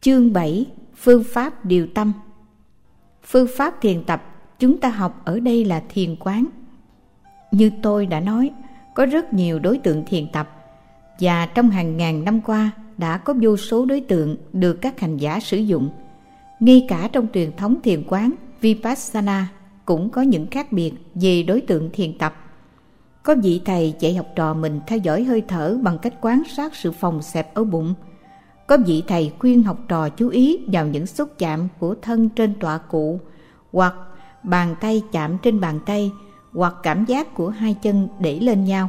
Chương 7. Phương pháp điều tâm. Phương pháp thiền tập chúng ta học ở đây là thiền quán. Như tôi đã nói, có rất nhiều đối tượng thiền tập, và trong hàng ngàn năm qua đã có vô số đối tượng được các hành giả sử dụng. Ngay cả trong truyền thống thiền quán Vipassana cũng có những khác biệt về đối tượng thiền tập. Có vị thầy dạy học trò mình theo dõi hơi thở bằng cách quan sát sự phồng xẹp ở bụng. Có vị thầy khuyên học trò chú ý vào những xúc chạm của thân trên tọa cụ, hoặc bàn tay chạm trên bàn tay, hoặc cảm giác của hai chân để lên nhau.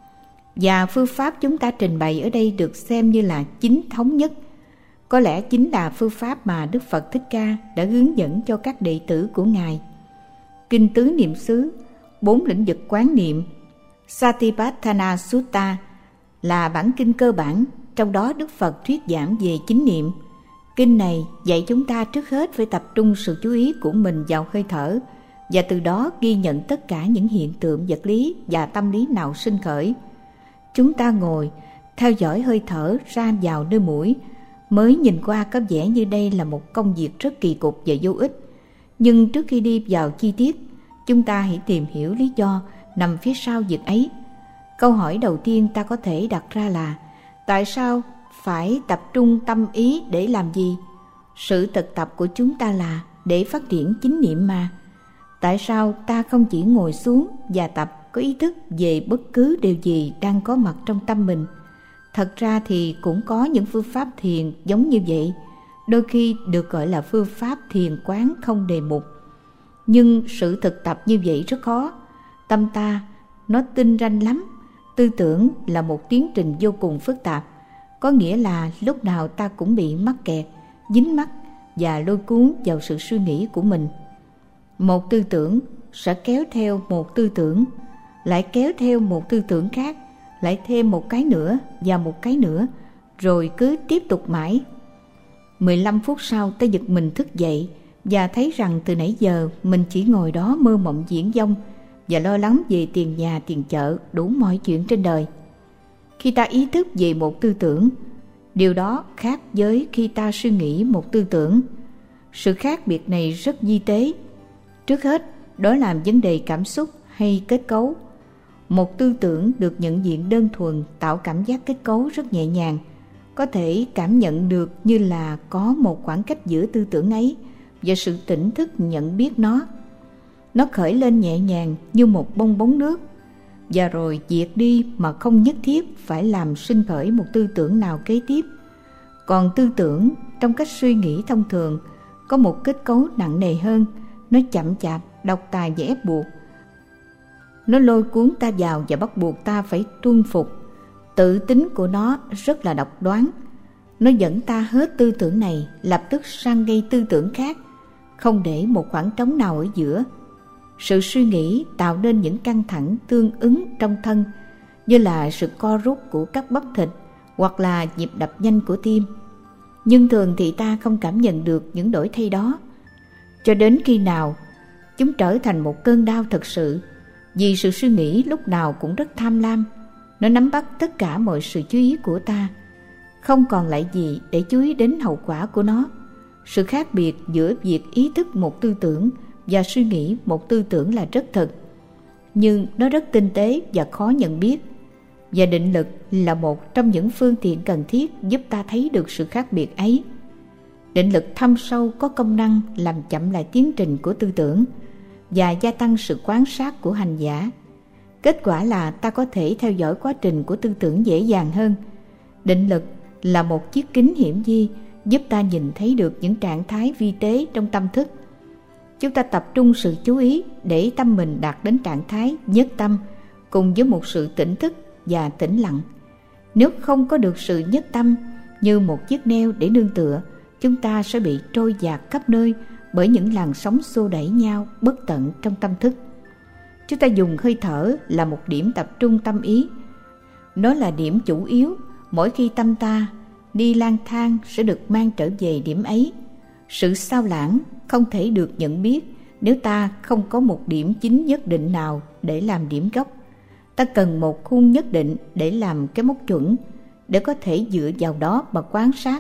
Và phương pháp chúng ta trình bày ở đây được xem như là chính thống nhất. Có lẽ chính là phương pháp mà Đức Phật Thích Ca đã hướng dẫn cho các đệ tử của Ngài. Kinh Tứ Niệm xứ, 4 lĩnh vực quán niệm, Satipatthana Sutta là bản kinh cơ bản, trong đó Đức Phật thuyết giảng về chánh niệm. Kinh này dạy chúng ta trước hết phải tập trung sự chú ý của mình vào hơi thở, và từ đó ghi nhận tất cả những hiện tượng vật lý và tâm lý nào sinh khởi. Chúng ta ngồi, theo dõi hơi thở ra vào nơi mũi. Mới nhìn qua có vẻ như đây là một công việc rất kỳ cục và vô ích. Nhưng trước khi đi vào chi tiết, chúng ta hãy tìm hiểu lý do nằm phía sau việc ấy. Câu hỏi đầu tiên ta có thể đặt ra là: tại sao phải tập trung tâm ý để làm gì? Sự thực tập của chúng ta là để phát triển chánh niệm mà. Tại sao ta không chỉ ngồi xuống và tập có ý thức về bất cứ điều gì đang có mặt trong tâm mình? Thật ra thì cũng có những phương pháp thiền giống như vậy, đôi khi được gọi là phương pháp thiền quán không đề mục. Nhưng sự thực tập như vậy rất khó. Tâm ta nó tinh ranh lắm. Tư tưởng là một tiến trình vô cùng phức tạp, có nghĩa là lúc nào ta cũng bị mắc kẹt, dính mắc và lôi cuốn vào sự suy nghĩ của mình. Một tư tưởng sẽ kéo theo một tư tưởng, lại kéo theo một tư tưởng khác, lại thêm một cái nữa và một cái nữa, rồi cứ tiếp tục mãi. 15 phút sau ta giật mình thức dậy và thấy rằng từ nãy giờ mình chỉ ngồi đó mơ mộng viển vông và lo lắng về tiền nhà tiền chợ, đủ mọi chuyện trên đời. Khi ta ý thức về một tư tưởng, điều đó khác với khi ta suy nghĩ một tư tưởng. Sự khác biệt này rất vi tế. Trước hết, đó là vấn đề cảm xúc hay kết cấu. Một tư tưởng được nhận diện đơn thuần tạo cảm giác kết cấu rất nhẹ nhàng, có thể cảm nhận được như là có một khoảng cách giữa tư tưởng ấy và sự tỉnh thức nhận biết nó. Nó khởi lên nhẹ nhàng như một bong bóng nước, và rồi diệt đi mà không nhất thiết phải làm sinh khởi một tư tưởng nào kế tiếp. Còn tư tưởng trong cách suy nghĩ thông thường có một kết cấu nặng nề hơn. Nó chậm chạp, độc tài và ép buộc. Nó lôi cuốn ta vào và bắt buộc ta phải tuân phục. Tự tính của nó rất là độc đoán. Nó dẫn ta hết tư tưởng này lập tức sang gây tư tưởng khác, không để một khoảng trống nào ở giữa. Sự suy nghĩ tạo nên những căng thẳng tương ứng trong thân, như là sự co rút của các bắp thịt hoặc là nhịp đập nhanh của tim. Nhưng thường thì ta không cảm nhận được những đổi thay đó cho đến khi nào chúng trở thành một cơn đau thật sự. Vì sự suy nghĩ lúc nào cũng rất tham lam, nó nắm bắt tất cả mọi sự chú ý của ta, không còn lại gì để chú ý đến hậu quả của nó. Sự khác biệt giữa việc ý thức một tư tưởng và suy nghĩ một tư tưởng là rất thật, nhưng nó rất tinh tế và khó nhận biết. Và định lực là một trong những phương tiện cần thiết giúp ta thấy được sự khác biệt ấy. Định lực thâm sâu có công năng làm chậm lại tiến trình của tư tưởng và gia tăng sự quan sát của hành giả. Kết quả là ta có thể theo dõi quá trình của tư tưởng dễ dàng hơn. Định lực là một chiếc kính hiển vi giúp ta nhìn thấy được những trạng thái vi tế trong tâm thức. Chúng ta tập trung sự chú ý để tâm mình đạt đến trạng thái nhất tâm cùng với một sự tỉnh thức và tĩnh lặng. Nếu không có được sự nhất tâm như một chiếc neo để nương tựa, chúng ta sẽ bị trôi dạt khắp nơi bởi những làn sóng xô đẩy nhau bất tận trong tâm thức. Chúng ta dùng hơi thở là một điểm tập trung tâm ý. Nó là điểm chủ yếu. Mỗi khi tâm ta đi lang thang sẽ được mang trở về điểm ấy. Sự sao lãng không thể được nhận biết nếu ta không có một điểm chính nhất định nào để làm điểm gốc. Ta cần một khuôn nhất định để làm cái mốc chuẩn, để có thể dựa vào đó mà quan sát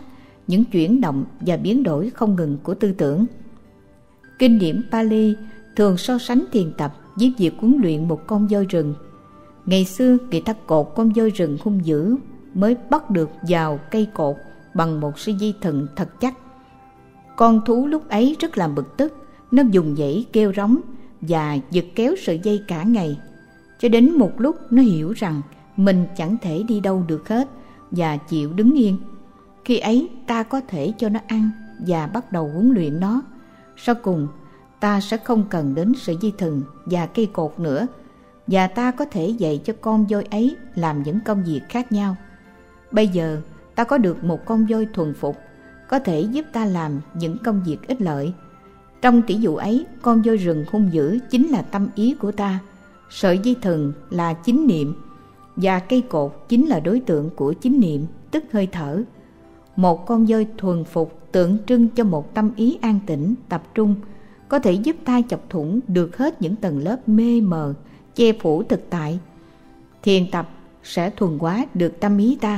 những chuyển động và biến đổi không ngừng của tư tưởng. Kinh điển Pali thường so sánh thiền tập với việc huấn luyện một con voi rừng. Ngày xưa người ta cột con voi rừng hung dữ mới bắt được vào cây cột bằng một sợi dây thừng thật chắc. Con thú lúc ấy rất là bực tức, nó dùng dãy kêu rống và giật kéo sợi dây cả ngày, cho đến một lúc nó hiểu rằng mình chẳng thể đi đâu được hết và chịu đứng yên. Khi ấy ta có thể cho nó ăn và bắt đầu huấn luyện nó. Sau cùng ta sẽ không cần đến sợi dây thừng và cây cột nữa, và ta có thể dạy cho con voi ấy làm những công việc khác nhau. Bây giờ ta có được một con voi thuần phục, có thể giúp ta làm những công việc ích lợi. Trong tỷ dụ ấy, con voi rừng hung dữ chính là tâm ý của ta, sợi dây thừng là chánh niệm, và cây cột chính là đối tượng của chánh niệm, tức hơi thở. Một con voi thuần phục tượng trưng cho một tâm ý an tĩnh, tập trung, có thể giúp ta chọc thủng được hết những tầng lớp mê mờ, che phủ thực tại. Thiền tập sẽ thuần hóa được tâm ý ta.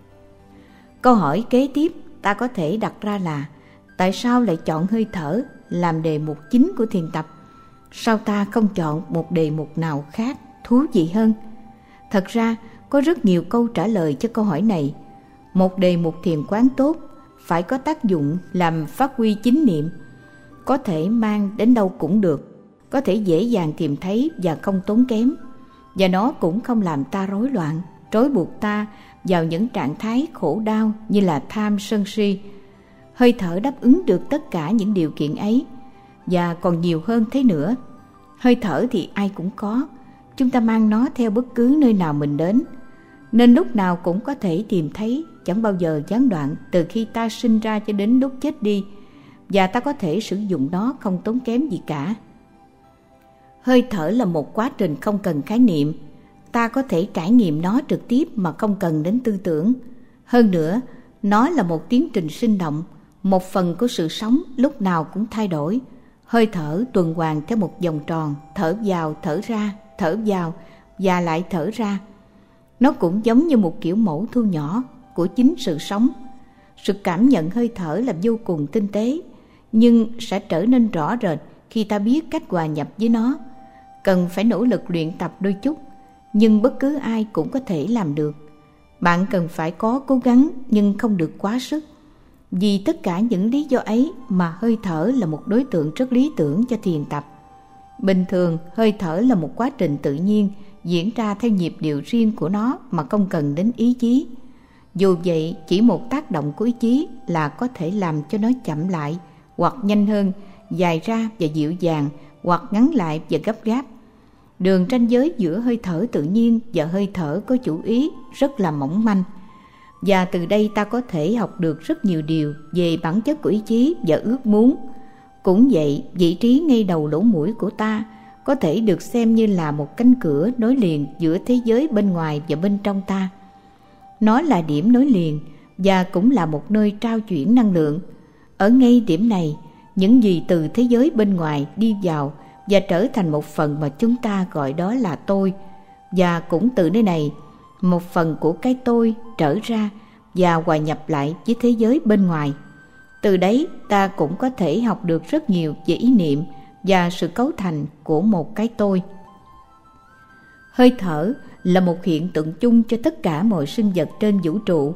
Câu hỏi kế tiếp ta có thể đặt ra là: tại sao lại chọn hơi thở làm đề mục chính của thiền tập? Sao ta không chọn một đề mục nào khác thú vị hơn? Thật ra có rất nhiều câu trả lời cho câu hỏi này. Một đề mục thiền quán tốt phải có tác dụng làm phát huy chánh niệm, có thể mang đến đâu cũng được, có thể dễ dàng tìm thấy và không tốn kém, và nó cũng không làm ta rối loạn, trói buộc ta vào những trạng thái khổ đau như là tham sân si. Hơi thở đáp ứng được tất cả những điều kiện ấy và còn nhiều hơn thế nữa. Hơi thở thì ai cũng có, chúng ta mang nó theo bất cứ nơi nào mình đến, nên lúc nào cũng có thể tìm thấy, chẳng bao giờ gián đoạn từ khi ta sinh ra cho đến lúc chết đi, và ta có thể sử dụng nó không tốn kém gì cả. Hơi thở là một quá trình không cần khái niệm, ta có thể trải nghiệm nó trực tiếp mà không cần đến tư tưởng. Hơn nữa, nó là một tiến trình sinh động, một phần của sự sống lúc nào cũng thay đổi. Hơi thở tuần hoàn theo một vòng tròn, thở vào, thở ra, thở vào và lại thở ra. Nó cũng giống như một kiểu mẫu thu nhỏ của chính sự sống. Sự cảm nhận hơi thở là vô cùng tinh tế, nhưng sẽ trở nên rõ rệt khi ta biết cách hòa nhập với nó. Cần phải nỗ lực luyện tập đôi chút, nhưng bất cứ ai cũng có thể làm được. Bạn cần phải có cố gắng nhưng không được quá sức. Vì tất cả những lý do ấy mà hơi thở là một đối tượng rất lý tưởng cho thiền tập. Bình thường, hơi thở là một quá trình tự nhiên diễn ra theo nhịp điệu riêng của nó mà không cần đến ý chí. Dù vậy, chỉ một tác động của ý chí là có thể làm cho nó chậm lại hoặc nhanh hơn, dài ra và dịu dàng hoặc ngắn lại và gấp gáp. Đường ranh giới giữa hơi thở tự nhiên và hơi thở có chủ ý rất là mỏng manh. Và từ đây ta có thể học được rất nhiều điều về bản chất của ý chí và ước muốn. Cũng vậy, vị trí ngay đầu lỗ mũi của ta có thể được xem như là một cánh cửa nối liền giữa thế giới bên ngoài và bên trong ta. Nó là điểm nối liền và cũng là một nơi trao chuyển năng lượng. Ở ngay điểm này, những gì từ thế giới bên ngoài đi vào và trở thành một phần mà chúng ta gọi đó là tôi, và cũng từ nơi này, một phần của cái tôi trở ra và hòa nhập lại với thế giới bên ngoài. Từ đấy ta cũng có thể học được rất nhiều về ý niệm và sự cấu thành của một cái tôi. Hơi thở là một hiện tượng chung cho tất cả mọi sinh vật trên vũ trụ.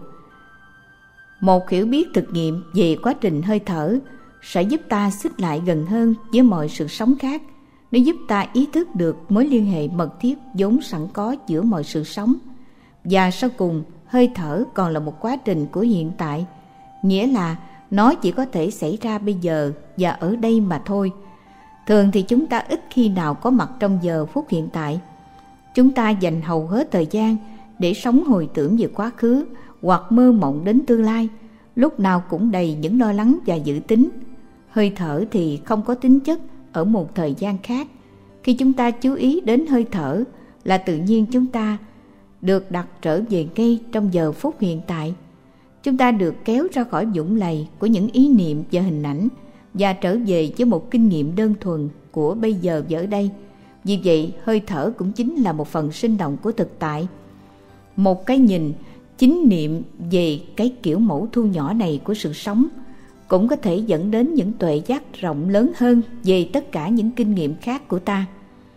Một hiểu biết thực nghiệm về quá trình hơi thở sẽ giúp ta xích lại gần hơn với mọi sự sống khác. Nó giúp ta ý thức được mối liên hệ mật thiết vốn sẵn có giữa mọi sự sống. Và sau cùng, hơi thở còn là một quá trình của hiện tại, nghĩa là nó chỉ có thể xảy ra bây giờ và ở đây mà thôi. Thường thì chúng ta ít khi nào có mặt trong giờ phút hiện tại. Chúng ta dành hầu hết thời gian để sống hồi tưởng về quá khứ hoặc mơ mộng đến tương lai, lúc nào cũng đầy những lo lắng và dự tính. Hơi thở thì không có tính chất ở một thời gian khác. Khi chúng ta chú ý đến hơi thở là tự nhiên chúng ta được đặt trở về ngay trong giờ phút hiện tại. Chúng ta được kéo ra khỏi vũng lầy của những ý niệm và hình ảnh và trở về với một kinh nghiệm đơn thuần của bây giờ và ở đây. Vì vậy, hơi thở cũng chính là một phần sinh động của thực tại. Một cái nhìn Chính niệm về cái kiểu mẫu thu nhỏ này của sự sống cũng có thể dẫn đến những tuệ giác rộng lớn hơn về tất cả những kinh nghiệm khác của ta.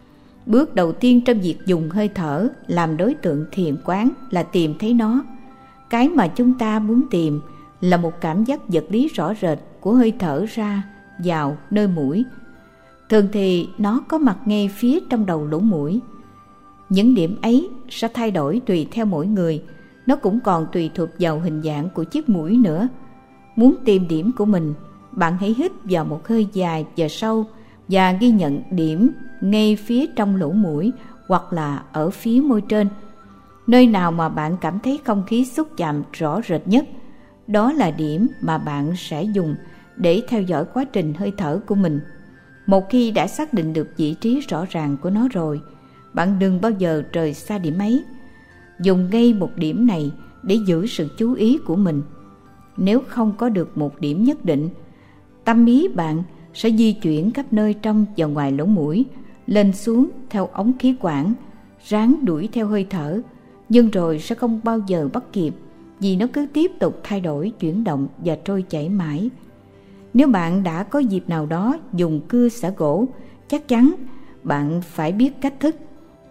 Bước đầu tiên trong việc dùng hơi thở làm đối tượng thiền quán là tìm thấy nó. Cái mà chúng ta muốn tìm là một cảm giác vật lý rõ rệt của hơi thở ra vào nơi mũi. Thường thì nó có mặt ngay phía trong đầu lỗ mũi. Những điểm ấy sẽ thay đổi tùy theo mỗi người. Nó cũng còn tùy thuộc vào hình dạng của chiếc mũi nữa. Muốn tìm điểm của mình, bạn hãy hít vào một hơi dài và sâu và ghi nhận điểm ngay phía trong lỗ mũi hoặc là ở phía môi trên. Nơi nào mà bạn cảm thấy không khí xúc chạm rõ rệt nhất, đó là điểm mà bạn sẽ dùng để theo dõi quá trình hơi thở của mình. Một khi đã xác định được vị trí rõ ràng của nó rồi, bạn đừng bao giờ rời xa điểm ấy. Dùng ngay một điểm này để giữ sự chú ý của mình. Nếu không có được một điểm nhất định, tâm ý bạn sẽ di chuyển khắp nơi trong và ngoài lỗ mũi, lên xuống theo ống khí quản, ráng đuổi theo hơi thở, nhưng rồi sẽ không bao giờ bắt kịp vì nó cứ tiếp tục thay đổi, chuyển động và trôi chảy mãi. Nếu bạn đã có dịp nào đó dùng cưa xả gỗ, chắc chắn bạn phải biết cách thức.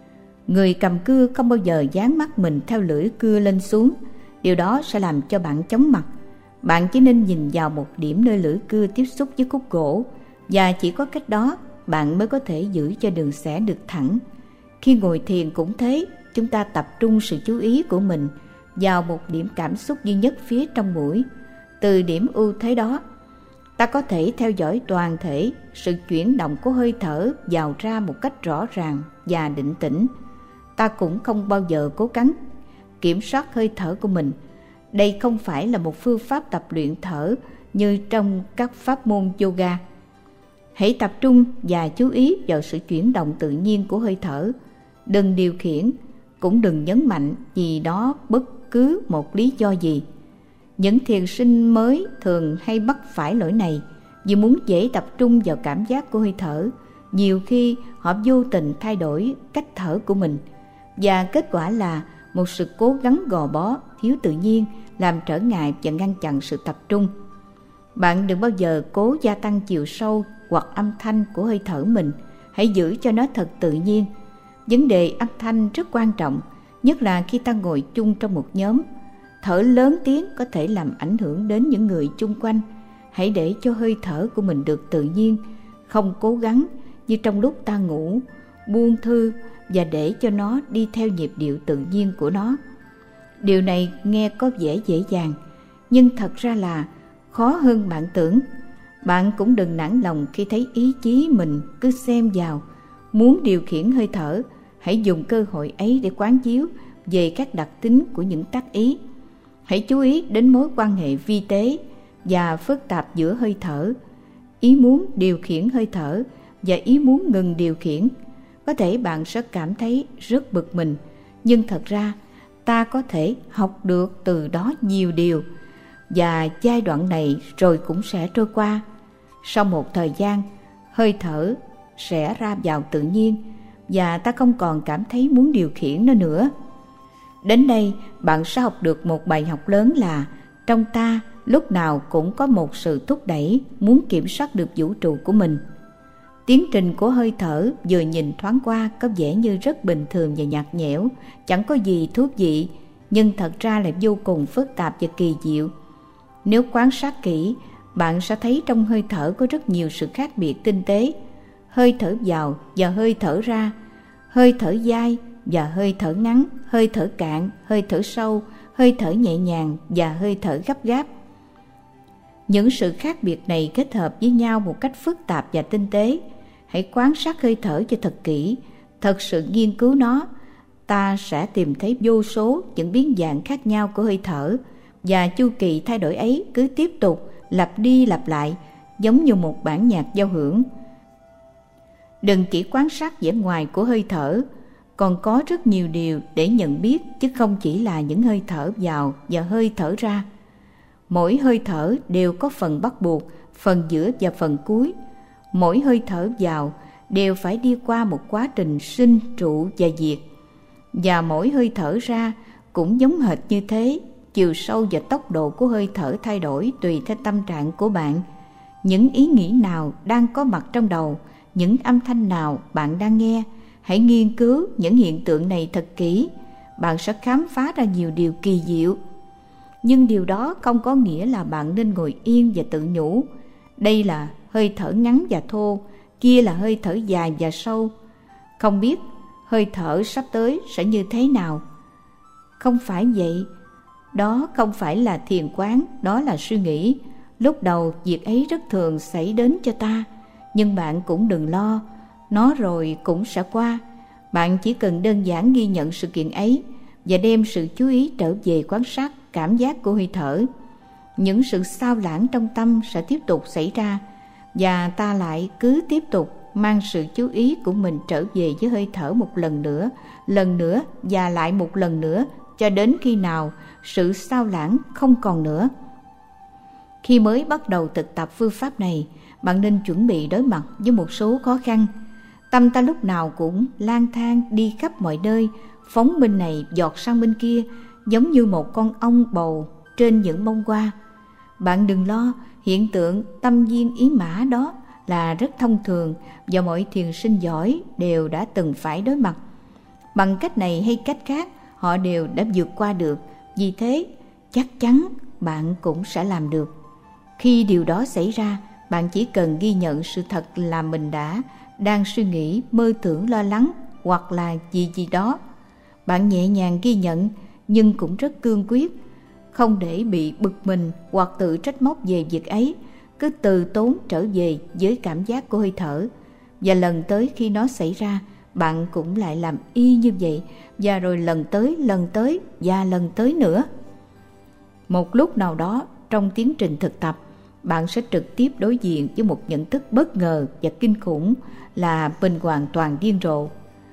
Người cầm cưa không bao giờ dán mắt mình theo lưỡi cưa lên xuống, điều đó sẽ làm cho bạn chóng mặt. Bạn chỉ nên nhìn vào một điểm nơi lưỡi cưa tiếp xúc với khúc gỗ, và chỉ có cách đó bạn mới có thể giữ cho đường xẻ được thẳng. Khi ngồi thiền cũng thế, chúng ta tập trung sự chú ý của mình vào một điểm cảm xúc duy nhất phía trong mũi. Từ điểm ưu thế đó, ta có thể theo dõi toàn thể sự chuyển động của hơi thở vào ra một cách rõ ràng và định tĩnh. Ta cũng không bao giờ cố gắng kiểm soát hơi thở của mình. Đây không phải là một phương pháp tập luyện thở như trong các pháp môn yoga. Hãy tập trung và chú ý vào sự chuyển động tự nhiên của hơi thở. Đừng điều khiển, cũng đừng nhấn mạnh vì đó bất cứ một lý do gì. Những thiền sinh mới thường hay mắc phải lỗi này vì muốn dễ tập trung vào cảm giác của hơi thở. Nhiều khi họ vô tình thay đổi cách thở của mình, và kết quả là một sự cố gắng gò bó, thiếu tự nhiên, làm trở ngại và ngăn chặn sự tập trung. Bạn đừng bao giờ cố gia tăng chiều sâu hoặc âm thanh của hơi thở mình. Hãy giữ cho nó thật tự nhiên. Vấn đề âm thanh rất quan trọng, nhất là khi ta ngồi chung trong một nhóm. Thở lớn tiếng có thể làm ảnh hưởng đến những người chung quanh. Hãy để cho hơi thở của mình được tự nhiên, không cố gắng như trong lúc ta ngủ, buông thư và để cho nó đi theo nhịp điệu tự nhiên của nó. Điều này nghe có vẻ dễ dàng, nhưng thật ra là khó hơn bạn tưởng. Bạn cũng đừng nản lòng khi thấy ý chí mình cứ xem vào. Muốn điều khiển hơi thở, hãy dùng cơ hội ấy để quán chiếu về các đặc tính của những tác ý. Hãy chú ý đến mối quan hệ vi tế và phức tạp giữa hơi thở, ý muốn điều khiển hơi thở và ý muốn ngừng điều khiển. Có thể bạn sẽ cảm thấy rất bực mình, nhưng thật ra ta có thể học được từ đó nhiều điều, và giai đoạn này rồi cũng sẽ trôi qua. Sau một thời gian, hơi thở sẽ ra vào tự nhiên và ta không còn cảm thấy muốn điều khiển nó nữa. Đến đây bạn sẽ học được một bài học lớn là trong ta lúc nào cũng có một sự thúc đẩy muốn kiểm soát được vũ trụ của mình. Tiến trình của hơi thở vừa nhìn thoáng qua có vẻ như rất bình thường và nhạt nhẽo, chẳng có gì thú vị, nhưng thật ra là vô cùng phức tạp và kỳ diệu. Nếu quan sát kỹ, bạn sẽ thấy trong hơi thở có rất nhiều sự khác biệt tinh tế. Hơi thở vào và hơi thở ra, hơi thở dài và hơi thở ngắn, hơi thở cạn, hơi thở sâu, hơi thở nhẹ nhàng và hơi thở gấp gáp. Những sự khác biệt này kết hợp với nhau một cách phức tạp và tinh tế. Hãy quan sát hơi thở cho thật kỹ, thật sự nghiên cứu nó. Ta sẽ tìm thấy vô số những biến dạng khác nhau của hơi thở, và chu kỳ thay đổi ấy cứ tiếp tục lặp đi lặp lại, giống như một bản nhạc giao hưởng. Đừng chỉ quan sát vẻ ngoài của hơi thở, còn có rất nhiều điều để nhận biết, chứ không chỉ là những hơi thở vào và hơi thở ra. Mỗi hơi thở đều có phần bắt buộc, phần giữa và phần cuối. Mỗi hơi thở vào đều phải đi qua một quá trình sinh, trụ và diệt. Và mỗi hơi thở ra cũng giống hệt như thế. Chiều sâu và tốc độ của hơi thở thay đổi tùy theo tâm trạng của bạn. Những ý nghĩ nào đang có mặt trong đầu, những âm thanh nào bạn đang nghe. Hãy nghiên cứu những hiện tượng này thật kỹ. Bạn sẽ khám phá ra nhiều điều kỳ diệu. Nhưng điều đó không có nghĩa là bạn nên ngồi yên và tự nhủ: đây là hơi thở ngắn và thô, kia là hơi thở dài và sâu. Không biết hơi thở sắp tới sẽ như thế nào. Không phải vậy. Đó không phải là thiền quán, đó là suy nghĩ. Lúc đầu việc ấy rất thường xảy đến cho ta, nhưng bạn cũng đừng lo, nó rồi cũng sẽ qua. Bạn chỉ cần đơn giản ghi nhận sự kiện ấy và đem sự chú ý trở về quan sát cảm giác của hơi thở. Những sự xao lãng trong tâm sẽ tiếp tục xảy ra, và ta lại cứ tiếp tục mang sự chú ý của mình trở về với hơi thở một lần nữa và lại một lần nữa, cho đến khi nào sự xao lãng không còn nữa. Khi mới bắt đầu thực tập phương pháp này, bạn nên chuẩn bị đối mặt với một số khó khăn. Tâm ta lúc nào cũng lang thang đi khắp mọi nơi, phóng bên này giọt sang bên kia, giống như một con ong bầu trên những bông hoa. Bạn đừng lo, hiện tượng tâm viên ý mã đó là rất thông thường và mọi thiền sinh giỏi đều đã từng phải đối mặt. Bằng cách này hay cách khác, họ đều đã vượt qua được. Vì thế, chắc chắn bạn cũng sẽ làm được. Khi điều đó xảy ra, bạn chỉ cần ghi nhận sự thật là mình đang suy nghĩ, mơ tưởng, lo lắng hoặc là gì đó. Bạn nhẹ nhàng ghi nhận, nhưng cũng rất cương quyết, không để bị bực mình hoặc tự trách móc về việc ấy. Cứ từ tốn trở về với cảm giác của hơi thở, và lần tới khi nó xảy ra, bạn cũng lại làm y như vậy, và rồi lần tới và lần tới nữa. Một lúc nào đó trong tiến trình thực tập, bạn sẽ trực tiếp đối diện với một nhận thức bất ngờ và kinh khủng là mình hoàn toàn điên rồ.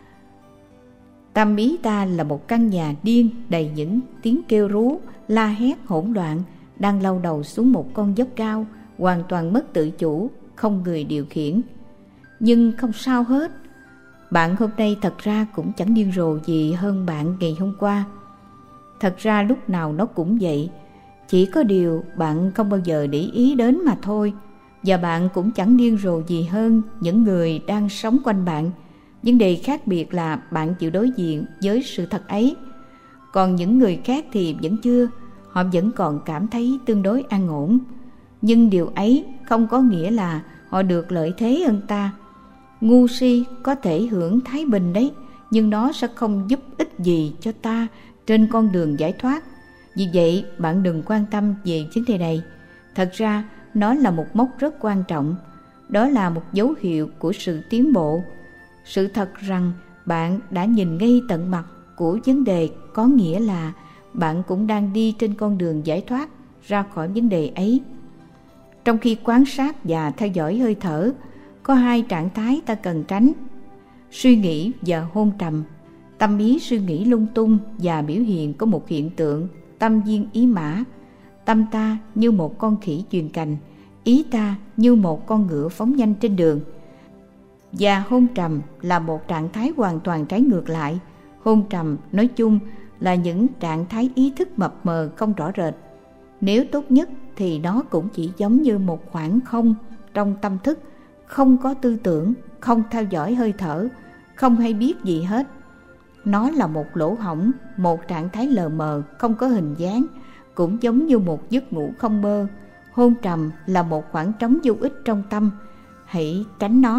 Tâm ý ta là một căn nhà điên đầy những tiếng kêu rú, la hét hỗn loạn, đang lao đầu xuống một con dốc cao, hoàn toàn mất tự chủ, không người điều khiển. Nhưng không sao hết. Bạn hôm nay thật ra cũng chẳng điên rồ gì hơn bạn ngày hôm qua. Thật ra lúc nào nó cũng vậy. Chỉ có điều bạn không bao giờ để ý đến mà thôi. Và bạn cũng chẳng điên rồ gì hơn những người đang sống quanh bạn. Vấn đề khác biệt là bạn chịu đối diện với sự thật ấy. Còn những người khác thì vẫn chưa. Họ vẫn còn cảm thấy tương đối an ổn. Nhưng điều ấy không có nghĩa là họ được lợi thế hơn ta. Ngu si có thể hưởng thái bình đấy, nhưng nó sẽ không giúp ích gì cho ta trên con đường giải thoát. Vì vậy, bạn đừng quan tâm về vấn đề này. Thật ra, nó là một mốc rất quan trọng. Đó là một dấu hiệu của sự tiến bộ. Sự thật rằng bạn đã nhìn ngay tận mặt của vấn đề có nghĩa là bạn cũng đang đi trên con đường giải thoát ra khỏi vấn đề ấy. Trong khi quan sát và theo dõi hơi thở, có hai trạng thái ta cần tránh: suy nghĩ và hôn trầm. Tâm ý suy nghĩ lung tung và biểu hiện có một hiện tượng tâm viên ý mã. Tâm ta như một con khỉ chuyền cành, ý ta như một con ngựa phóng nhanh trên đường. Và hôn trầm là một trạng thái hoàn toàn trái ngược lại. Hôn trầm nói chung là những trạng thái ý thức mập mờ không rõ rệt. Nếu tốt nhất thì nó cũng chỉ giống như một khoảng không trong tâm thức, không có tư tưởng, không theo dõi hơi thở, không hay biết gì hết. Nó là một lỗ hổng, một trạng thái lờ mờ, không có hình dáng, cũng giống như một giấc ngủ không mơ. Hôn trầm là một khoảng trống vô ích trong tâm, hãy tránh nó.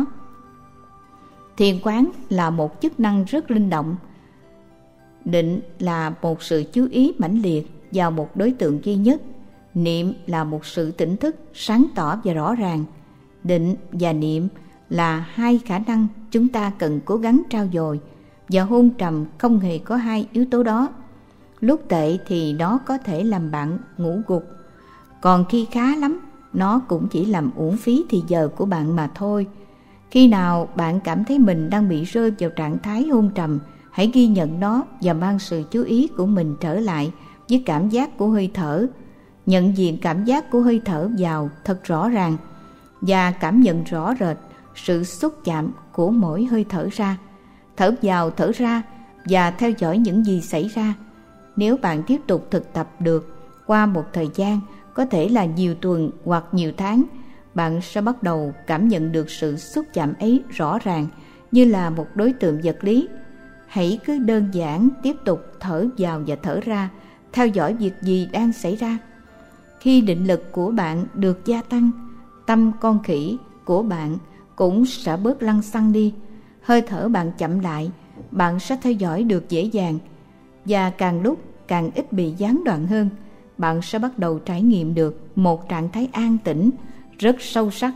Thiền quán là một chức năng rất linh động. Định là một sự chú ý mãnh liệt vào một đối tượng duy nhất. Niệm là một sự tỉnh thức, sáng tỏ và rõ ràng. Định và niệm là hai khả năng chúng ta cần cố gắng trau dồi, và hôn trầm không hề có hai yếu tố đó. Lúc tệ thì nó có thể làm bạn ngủ gục, còn khi khá lắm, nó cũng chỉ làm uổng phí thì giờ của bạn mà thôi. Khi nào bạn cảm thấy mình đang bị rơi vào trạng thái hôn trầm, hãy ghi nhận nó và mang sự chú ý của mình trở lại với cảm giác của hơi thở. Nhận diện cảm giác của hơi thở vào thật rõ ràng và cảm nhận rõ rệt sự xúc chạm của mỗi hơi thở ra. Thở vào thở ra và theo dõi những gì xảy ra. nếu bạn tiếp tục thực tập được qua một thời gian, có thể là nhiều tuần hoặc nhiều tháng, bạn sẽ bắt đầu cảm nhận được sự xúc chạm ấy rõ ràng như là một đối tượng vật lý. Hãy cứ đơn giản tiếp tục thở vào và thở ra, theo dõi việc gì đang xảy ra. Khi định lực của bạn được gia tăng, tâm con khỉ của bạn cũng sẽ bớt lăng xăng đi. Hơi thở bạn chậm lại, bạn sẽ theo dõi được dễ dàng, và càng lúc càng ít bị gián đoạn hơn. Bạn sẽ bắt đầu trải nghiệm được một trạng thái an tĩnh rất sâu sắc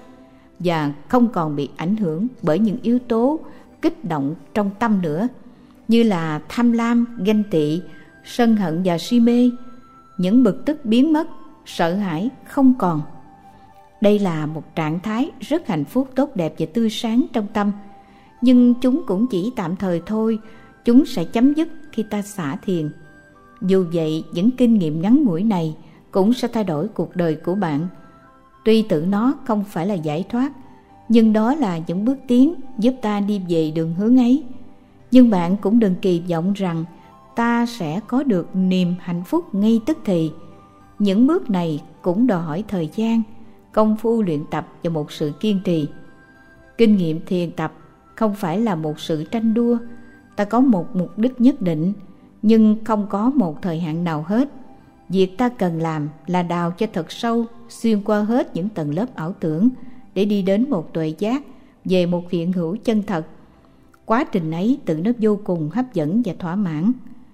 và không còn bị ảnh hưởng bởi những yếu tố kích động trong tâm nữa, như là tham lam, ganh tị, sân hận và si mê. Những bực tức biến mất, sợ hãi không còn. Đây là một trạng thái rất hạnh phúc, tốt đẹp và tươi sáng trong tâm. Nhưng chúng cũng chỉ tạm thời thôi, chúng sẽ chấm dứt khi ta xả thiền. Dù vậy, những kinh nghiệm ngắn ngủi này cũng sẽ thay đổi cuộc đời của bạn. Tuy tự nó không phải là giải thoát, nhưng đó là những bước tiến giúp ta đi về đường hướng ấy. Nhưng bạn cũng đừng kỳ vọng rằng ta sẽ có được niềm hạnh phúc ngay tức thì. Những bước này cũng đòi hỏi thời gian, công phu luyện tập và một sự kiên trì. Kinh nghiệm thiền tập không phải là một sự tranh đua. Ta có một mục đích nhất định, nhưng không có một thời hạn nào hết. Việc ta cần làm là đào cho thật sâu, xuyên qua hết những tầng lớp ảo tưởng để đi đến một tuệ giác về một hiện hữu chân thật. Quá trình ấy tự nó vô cùng hấp dẫn và thỏa mãn.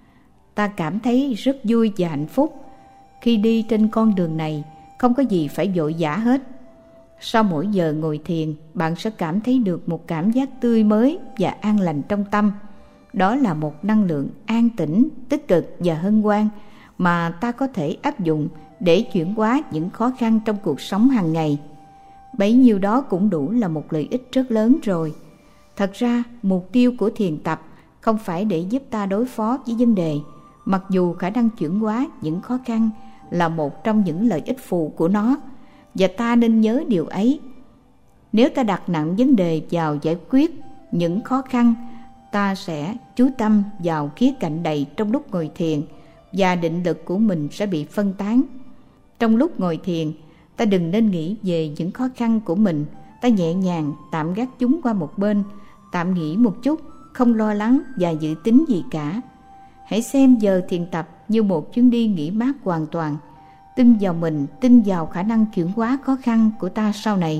Ta cảm thấy rất vui và hạnh phúc. Khi đi trên con đường này, không có gì phải vội vã hết. Sau mỗi giờ ngồi thiền, bạn sẽ cảm thấy được một cảm giác tươi mới và an lành trong tâm. Đó là một năng lượng an tĩnh, tích cực và hân hoan mà ta có thể áp dụng để chuyển hóa những khó khăn trong cuộc sống hàng ngày. Bấy nhiêu đó cũng đủ là một lợi ích rất lớn rồi. Thật ra, mục tiêu của thiền tập không phải để giúp ta đối phó với vấn đề, mặc dù khả năng chuyển hóa những khó khăn là một trong những lợi ích phụ của nó, và ta nên nhớ điều ấy. Nếu ta đặt nặng vấn đề vào giải quyết những khó khăn, ta sẽ chú tâm vào khía cạnh đầy trong lúc ngồi thiền, và định lực của mình sẽ bị phân tán. Trong lúc ngồi thiền, ta đừng nên nghĩ về những khó khăn của mình. Ta nhẹ nhàng tạm gác chúng qua một bên, tạm nghỉ một chút, không lo lắng và dự tính gì cả. Hãy xem giờ thiền tập như một chuyến đi nghỉ mát hoàn toàn. Tin vào mình, tin vào khả năng chuyển hóa khó khăn của ta sau này.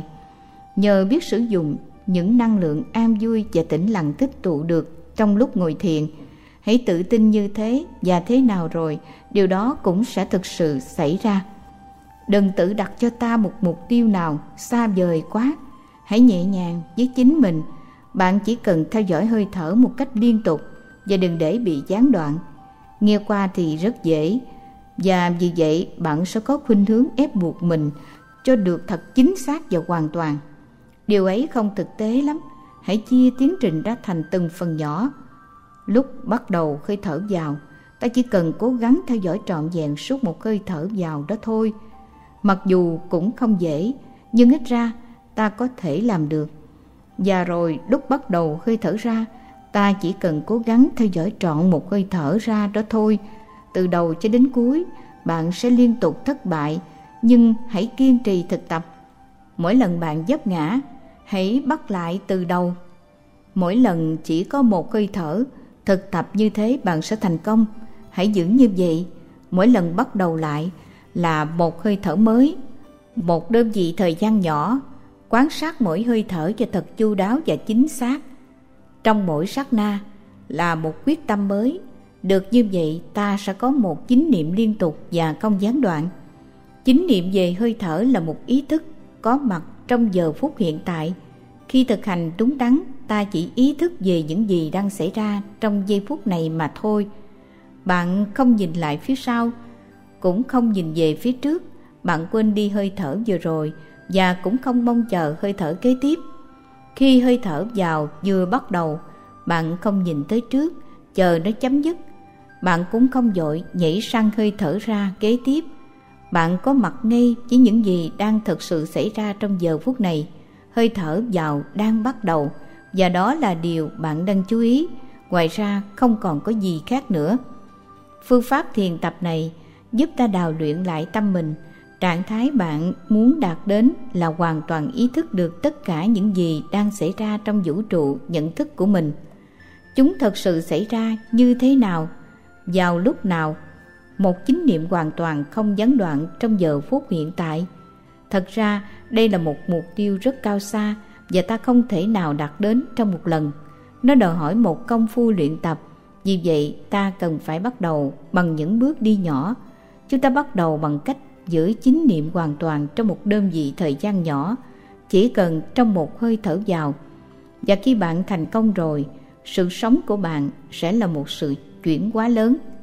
Nhờ biết sử dụng những năng lượng an vui và tĩnh lặng tích tụ được trong lúc ngồi thiền, hãy tự tin như thế, và thế nào rồi, điều đó cũng sẽ thực sự xảy ra. Đừng tự đặt cho ta một mục tiêu nào xa vời quá. Hãy nhẹ nhàng với chính mình. Bạn chỉ cần theo dõi hơi thở một cách liên tục và đừng để bị gián đoạn. Nghe qua thì rất dễ, và vì vậy bạn sẽ có khuynh hướng ép buộc mình cho được thật chính xác và hoàn toàn. Điều ấy không thực tế lắm. Hãy chia tiến trình ra thành từng phần nhỏ. Lúc bắt đầu hơi thở vào, ta chỉ cần cố gắng theo dõi trọn vẹn suốt một hơi thở vào đó thôi. Mặc dù cũng không dễ, nhưng ít ra ta có thể làm được. Và rồi lúc bắt đầu hơi thở ra, ta chỉ cần cố gắng theo dõi trọn một hơi thở ra đó thôi. Từ đầu cho đến cuối, bạn sẽ liên tục thất bại, nhưng hãy kiên trì thực tập. Mỗi lần bạn vấp ngã, hãy bắt lại từ đầu. Mỗi lần chỉ có một hơi thở, thực tập như thế bạn sẽ thành công. Hãy giữ như vậy. Mỗi lần bắt đầu lại là một hơi thở mới, một đơn vị thời gian nhỏ. Quan sát mỗi hơi thở cho thật chu đáo và chính xác. Trong mỗi sát na là một quyết tâm mới. Được như vậy, ta sẽ có một chánh niệm liên tục và không gián đoạn. Chánh niệm về hơi thở là một ý thức có mặt trong giờ phút hiện tại. Khi thực hành đúng đắn, ta chỉ ý thức về những gì đang xảy ra trong giây phút này mà thôi. Bạn không nhìn lại phía sau, cũng không nhìn về phía trước. Bạn quên đi hơi thở vừa rồi và cũng không mong chờ hơi thở kế tiếp. Khi hơi thở vào vừa bắt đầu, bạn không nhìn tới trước, chờ nó chấm dứt. Bạn cũng không vội nhảy sang hơi thở ra kế tiếp. Bạn có mặt ngay với những gì đang thực sự xảy ra trong giờ phút này. Hơi thở vào đang bắt đầu, và đó là điều bạn đang chú ý. Ngoài ra không còn có gì khác nữa. Phương pháp thiền tập này giúp ta đào luyện lại tâm mình. Trạng thái bạn muốn đạt đến là hoàn toàn ý thức được tất cả những gì đang xảy ra trong vũ trụ nhận thức của mình. Chúng thật sự xảy ra như thế nào, vào lúc nào, một chánh niệm hoàn toàn không gián đoạn trong giờ phút hiện tại. Thật ra đây là một mục tiêu rất cao xa và ta không thể nào đạt đến trong một lần. Nó đòi hỏi một công phu luyện tập. Vì vậy ta cần phải bắt đầu bằng những bước đi nhỏ. Chúng ta bắt đầu bằng cách giữ chánh niệm hoàn toàn trong một đơn vị thời gian nhỏ, chỉ cần trong một hơi thở vào. Và khi bạn thành công rồi, sự sống của bạn sẽ là một sự chuyển hóa lớn.